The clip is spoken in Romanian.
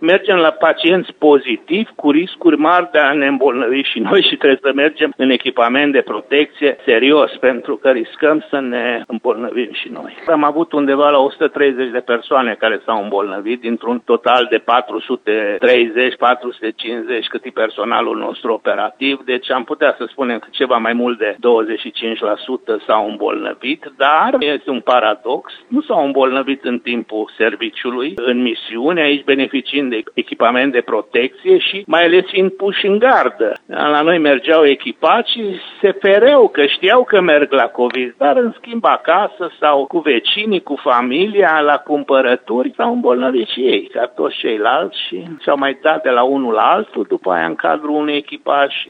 mergem la pacienți pozitivi cu riscuri mari de a ne îmbolnăvi și noi și trebuie să mergem în echipament de protecție serios, pentru că riscăm să ne îmbolnăvim și noi. Am avut undeva la 130 de persoane care s-au îmbolnăvit dintr-un total de 430-450 cât e personalul nostru operativ, deci am putea să spunem că ceva mai mult de 25% s-au îmbolnăvit, dar este un paradox, nu s-au îmbolnăvit în timpul serviciului, în misiune, aici beneficiind de echipament de protecție și mai ales fiind puși în gardă. La noi mergeau echipați și se fereau că știau că merg la COVID, dar în schimb acasă sau cu vecinii, cu familia, la cumpărături, s-au îmbolnăvit și ei, ca toți ceilalți și și-au mai dat de la unul la altul, după aia în cadrul unui echipaj.